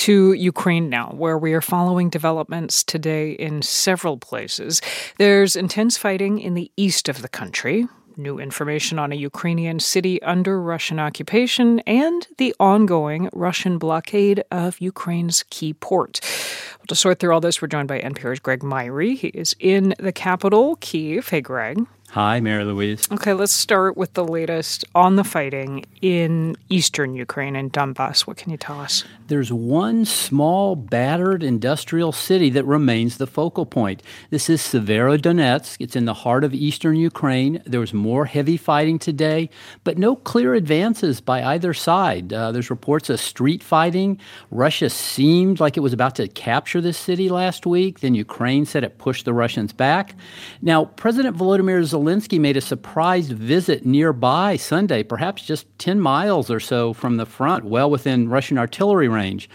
To Ukraine now, where we are following developments today in several places. There's intense fighting in the east of the country, new information on a Ukrainian city under Russian occupation, and the ongoing Russian blockade of Ukraine's key port. Well, to sort through all this, we're joined by NPR's Greg Myre. He is in the capital, Kyiv. Hey, Greg. Hi, Mary Louise. Okay, let's start with the latest on the fighting in eastern Ukraine and Donbass. What can you tell us? There's one small, battered industrial city that remains the focal point. This is Severodonetsk. It's in the heart of eastern Ukraine. There was more heavy fighting today, but no clear advances by either side. There's reports of street fighting. Russia seemed like it was about to capture this city last week. Then Ukraine said it pushed the Russians back. Now, President Volodymyr Zelensky made a surprise visit nearby Sunday, perhaps just 10 miles or so from the front, well within Russian artillery range.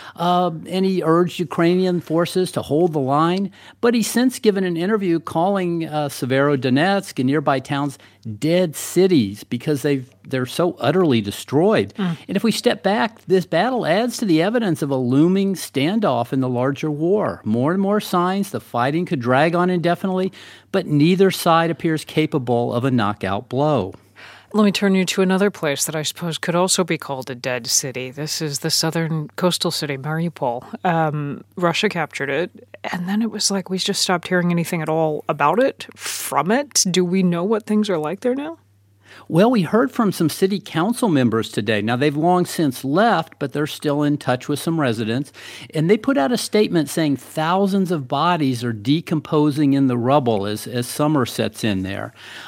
And he urged Ukrainian forces to hold the line. But he's since given an interview calling Severodonetsk and nearby towns dead cities because they're so utterly destroyed. And if we step back, this battle adds to the evidence of a looming standoff in the larger war. More and more signs the fighting could drag on indefinitely, but neither side appears capable of a knockout blow. Let me turn you to another place that I suppose could also be called a dead city. This is the southern coastal city, Mariupol. Russia captured it, and then it was like we just stopped hearing anything at all about it, from it. Do we know what things are like there now? Well, we heard from some city council members today. Now, they've long since left, but they're still in touch with some residents. And they put out a statement saying thousands of bodies are decomposing in the rubble as summer sets in there.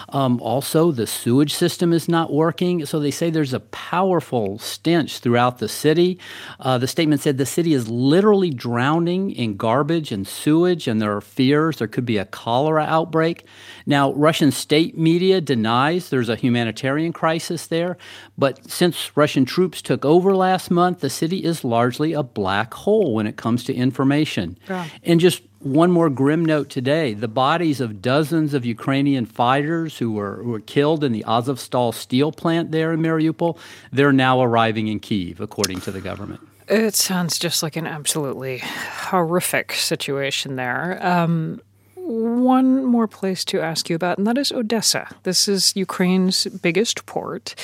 Also, the sewage system is not working. So they say there's a powerful stench throughout the city. The statement said the city is literally drowning in garbage and sewage, and there are fears there could be a cholera outbreak. Now, Russian state media denies there's a humanitarian crisis there, but since Russian troops took over last month, the city is largely a black hole when it comes to information. Yeah. And just one more grim note today, the bodies of dozens of Ukrainian fighters who were killed in the Azovstal steel plant there in Mariupol, they're now arriving in Kyiv, according to the government. It sounds just like an absolutely horrific situation there. One more place to ask you about, and that is Odessa. This is Ukraine's biggest port.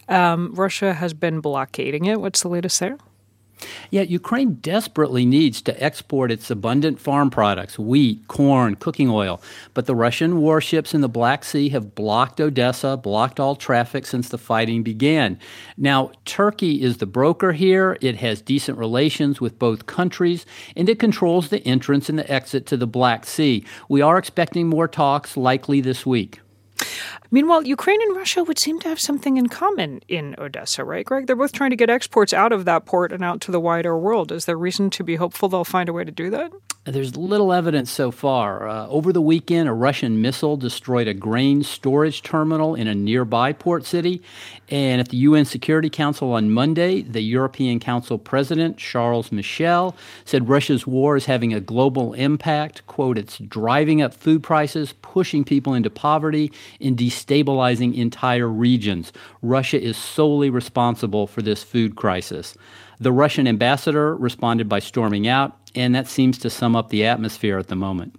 Russia has been blockading it. What's the latest there? Yeah, Ukraine desperately needs to export its abundant farm products, wheat, corn, cooking oil. But the Russian warships in the Black Sea have blocked Odessa, blocked all traffic since the fighting began. Now, Turkey is the broker here. It has decent relations with both countries, and it controls the entrance and the exit to the Black Sea. We are expecting more talks likely this week. Meanwhile, Ukraine and Russia would seem to have something in common in Odessa, right, Greg? They're both trying to get exports out of that port and out to the wider world. Is there reason to be hopeful they'll find a way to do that? There's little evidence so far. Over the weekend, a Russian missile destroyed a grain storage terminal in a nearby port city. And at the UN Security Council on Monday, the European Council President, Charles Michel, said Russia's war is having a global impact. Quote, it's driving up food prices, pushing people into poverty, and destabilizing entire regions. Russia is solely responsible for this food crisis. The Russian ambassador responded by storming out, and that seems to sum up the atmosphere at the moment.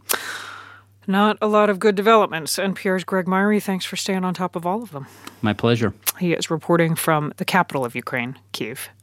Not a lot of good developments. NPR's Greg Myre, thanks for staying on top of all of them. My pleasure. He is reporting from the capital of Ukraine, Kyiv.